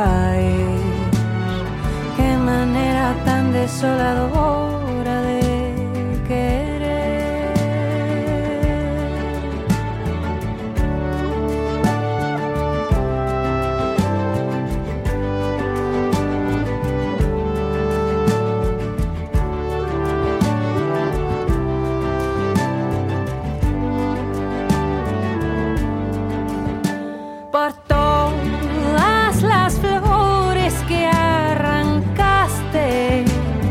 caer. Qué manera tan desoladora de querer. Por todas las flores que arrancaste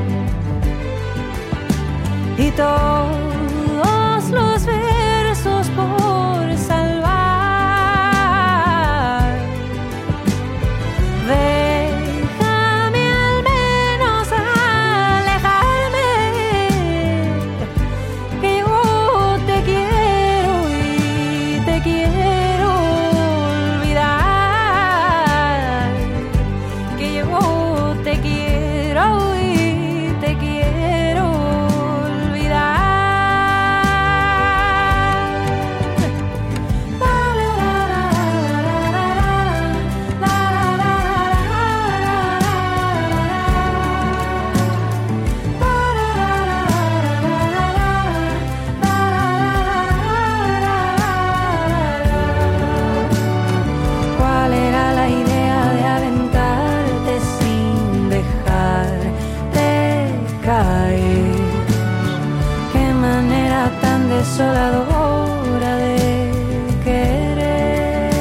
y todos los versos por salvar, déjame al menos alejarme, que yo te quiero y te quiero olvidar, que yo te quiero y te quiero olvidar. ¿Cuál era la idea de aventarte sin dejarte caer? Qué manera tan desoladora de querer.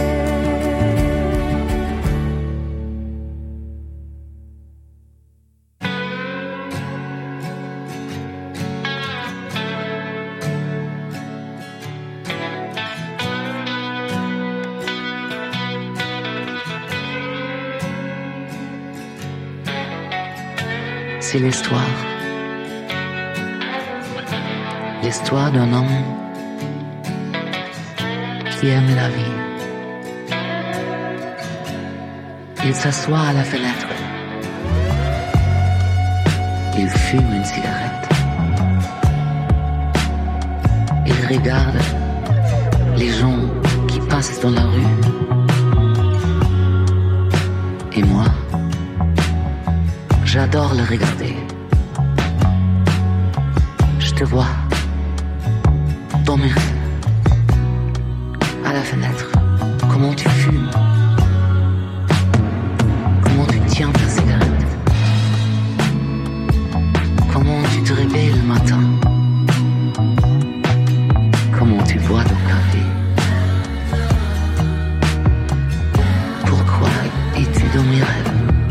C'est l'histoire d'un homme qui aime la vie. Il s'assoit à la fenêtre. Il fume une cigarette. Il regarde les gens qui passent dans la rue. Et moi, j'adore le regarder. Je te vois dans mes rêves, à la fenêtre. Comment tu fumes, comment tu tiens ta cigarette, comment tu te réveilles le matin, comment tu bois ton café. Pourquoi es-tu dans mes rêves?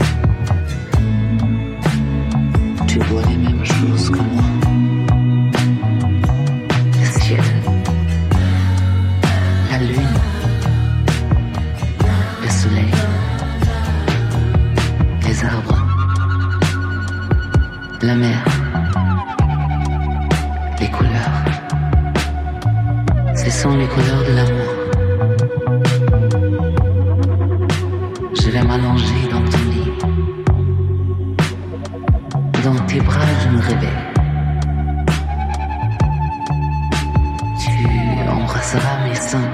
Tu vois les mêmes choses que moi. Le ciel, la lune, le soleil, les arbres, la mer, les couleurs. Ce sont les couleurs de l'amour. Je vais m'allonger dans ton lit. Dans tes bras, je me réveille. Tu embrasseras mes seins.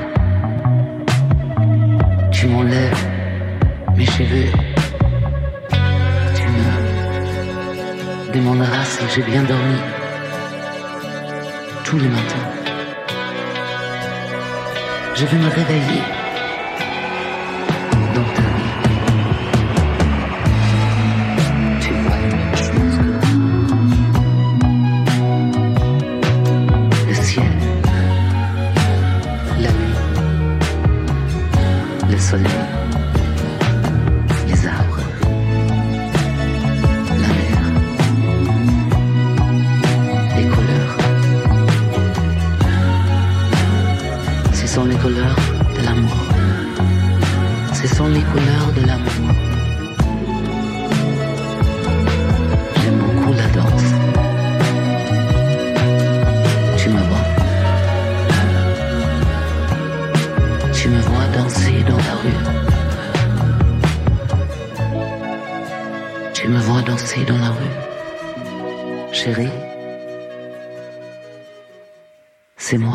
Tu m'enlèves mes cheveux. Tu me demanderas si j'ai bien dormi. Tous les matins, je vais me réveiller dans ta vie. Tu vois les mêmes choses que moi. Le ciel, la nuit, le soleil, les arbres, la mer, les couleurs. Ce sont les couleurs de l'amour. Ce sont les couleurs de l'amour. J'aime beaucoup la danse. Tu me vois. Tu me vois danser dans la rue. Tu me vois danser dans la rue. Chérie, c'est moi.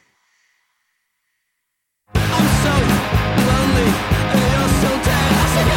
I'm so lonely and you're so dead. I said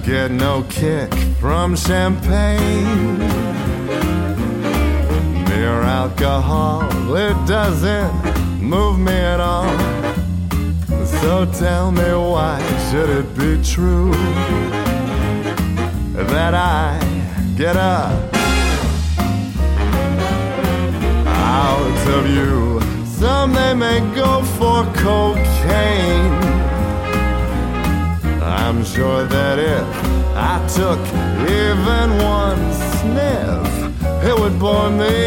get no kick from champagne. Mere alcohol, it doesn't move me at all. So tell me, why should it be true that I get up out of you? Some they may go for cocaine. I'm sure that if I took even one sniff, it would bore me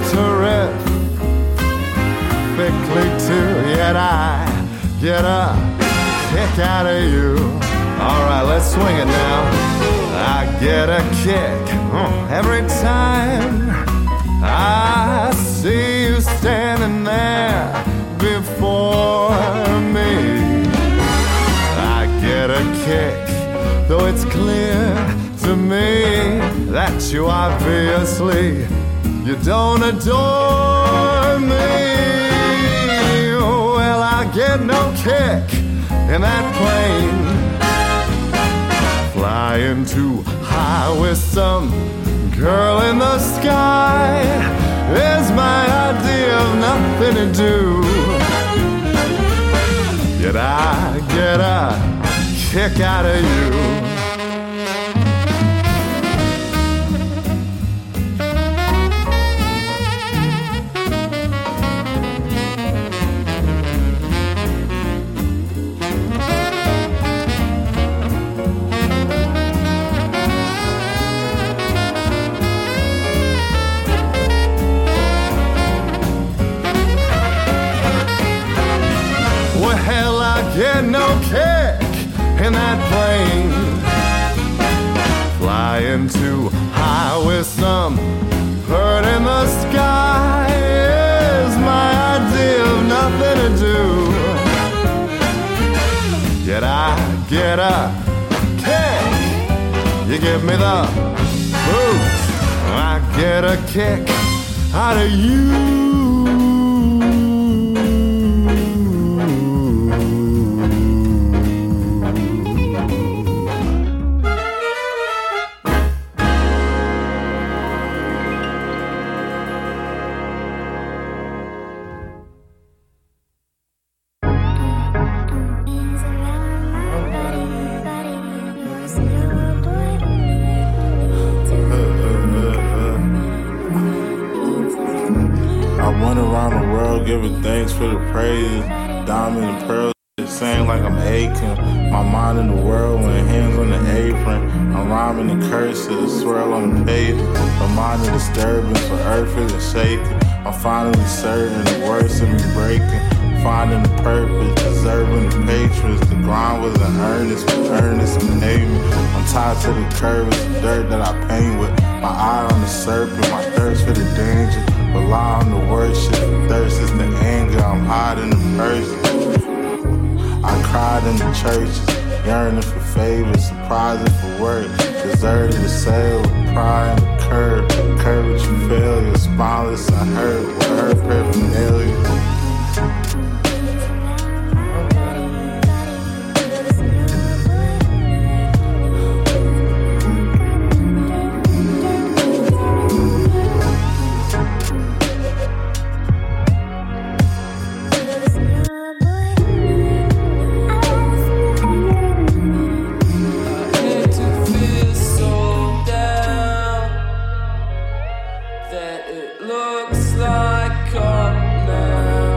terrifically too. Yet I get a kick out of you. Alright, let's swing it now. I get a kick every time I see you standing there before me. I get a kick, though it's clear to me that you obviously, you don't adore me. Well, I get no kick in that plane, flying too high with some girl in the sky is my idea of nothing to do. Yet I get a kick out of you. Well, I get no kick in that plane, flying too high with some bird in the sky is my idea of nothing to do. Yet I get a kick, you give me the boot, I get a kick out of you. Giving thanks for the praises, diamond and pearls, saying like I'm aching. My mind in the world when hands on the apron. I'm rhyming the curses, swirl on the page. A mind of disturbance, for earth isn't shaking. I'm finally serving the worst of me breaking. Finding the purpose, deserving the patrons. The grind wasn't earnest, but earnest and payment. I'm tied to the curve, it's the dirt that I paint with. My eye on the serpent, my thirst for the danger. Rely on the worship, thirst is the anger. I'm hiding the person. I cried in the churches, yearning for favors, surprising for work. Deserted the sale, pride in the curve. Courage for failure, spineless I heard with her paraphernalia. That it looks like up now.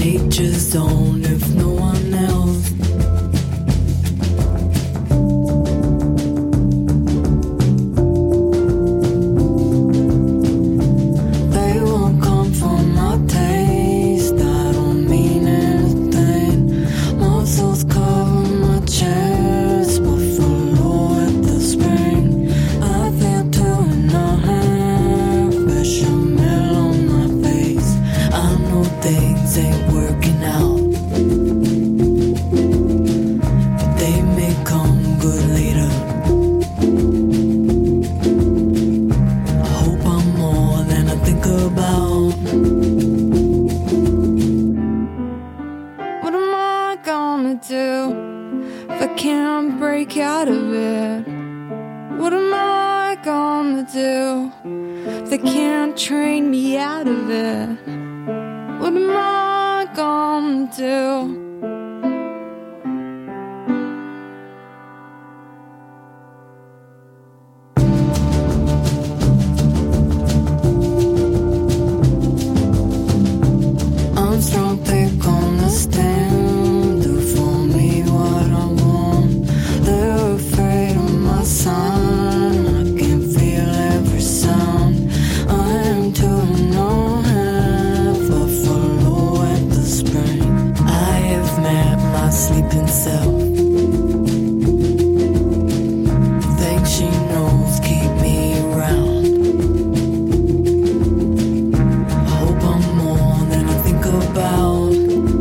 nature's own if no one else. They won't come for my taste. I don't mean anything. Muscles cover my chest, buffalo at the spring. I feel 2.5 bechamel on my face. I know things ain't working out, but they may come good later. I hope I'm more than I think about. What am I gonna do if I can't break out of it? What am I gonna do if they can't train me out of it? What am I gonna do? I'm strong, pick on the stand. Do for me what I want. They're afraid of my sign. I can feel every sound. I am 2.5 buffalo at the spring. I have met my sleeping self. Things she knows keep me around. I hope I'm more than I think about.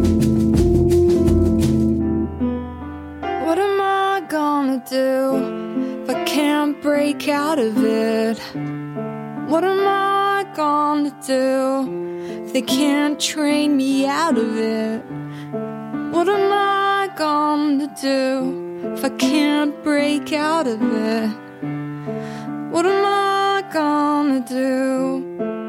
What am I gonna do if I can't break out of it? What am I gonna do if they can't train me out of it? What am I gonna do if I can't break out of it? What am I gonna do?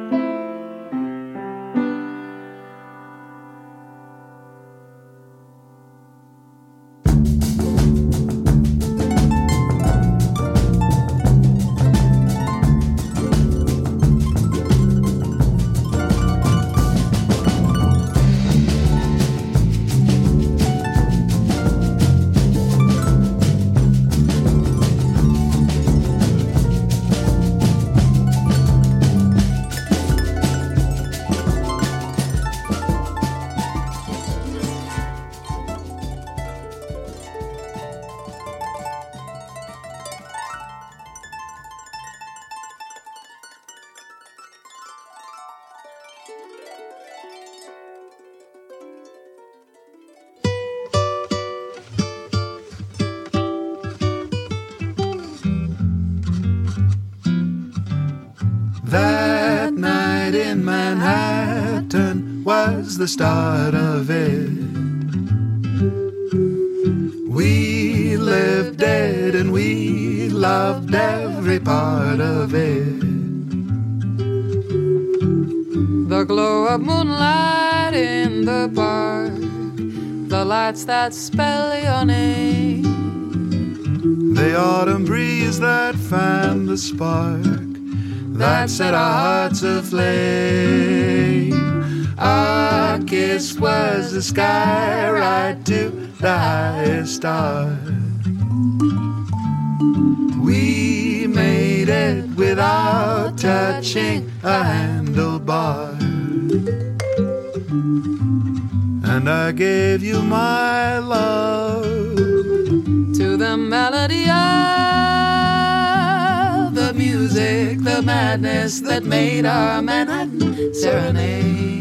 That night in Manhattan was the start of it. We lived it and we loved every part of it. The glow of moonlight in the park, the lights that spell your name. The autumn breeze that fanned the spark that set our hearts aflame. Our kiss was the sky right to the highest star. We made it without touching a handlebar. And I gave you my love To the melody of the music, the madness that made our Manhattan serenade.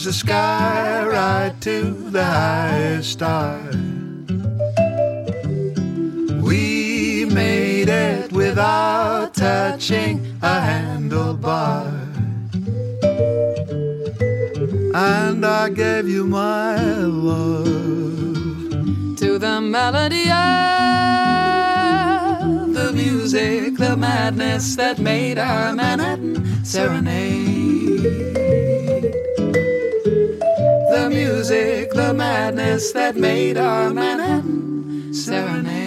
the sky right to the highest star. We made it without touching a handlebar. And I gave you my love to the melody of the music, the madness that made our Manhattan serenade. The music, the madness that made our Manhattan serenade.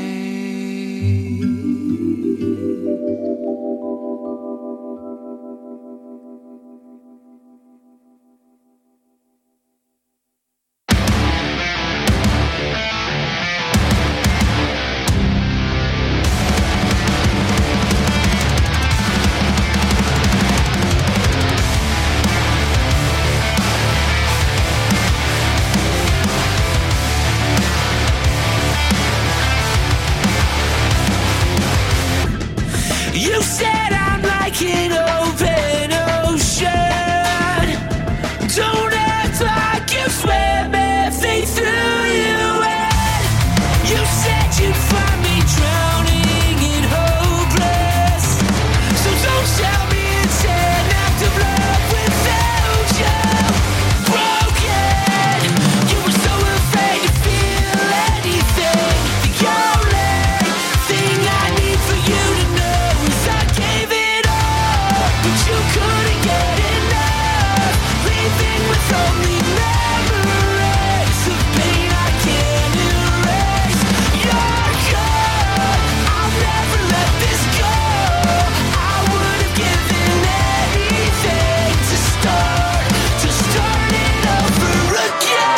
You said I'm like an open ocean. Don't act like you swim everything through you. And you said you'd find me drowning and hopeless. So don't tell me it's an act of love without you. Broken. You were so afraid to feel anything. The only thing I need for you to know. I gave it all, but you couldn't get enough. Leaving with only memories of pain I can't erase. You're gone, I'll never let this go. I would have given anything to start it over again.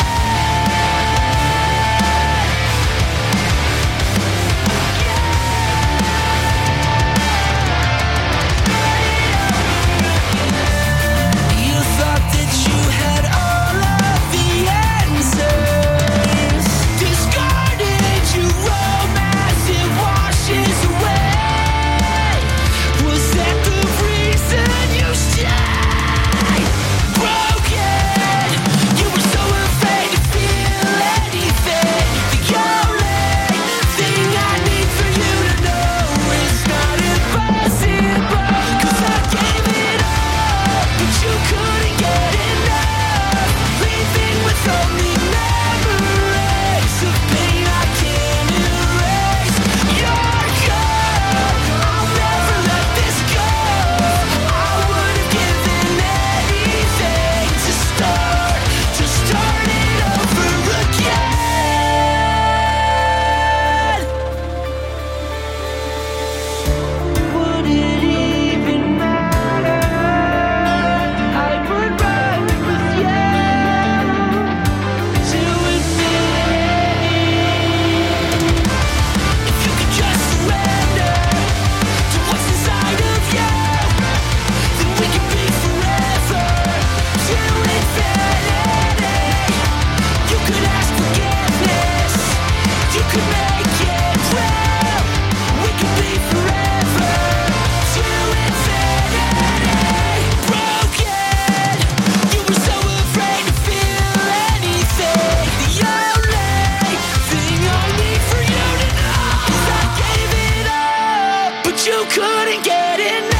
You thought that you had all of the answers. Discarded your romance, it washes away. Was that the reason you stayed? Broken. You were so afraid to feel anything. The only thing I need for you to know is not impossible. 'Cause I gave it all, but you couldn't get enough. Leaving with only memories of pain I can't erase. You're gone, I'll never let this go. I would have given anything to start it over again. Would it even matter? I would run with you to infinity. If you could just surrender to what's inside of you, then we could be forever to infinity. You could ask forgiveness, you could make it real. We could be forever to infinity. Broken, you were so afraid to feel anything. The only thing I need for you to know is I gave it all, but you couldn't get enough.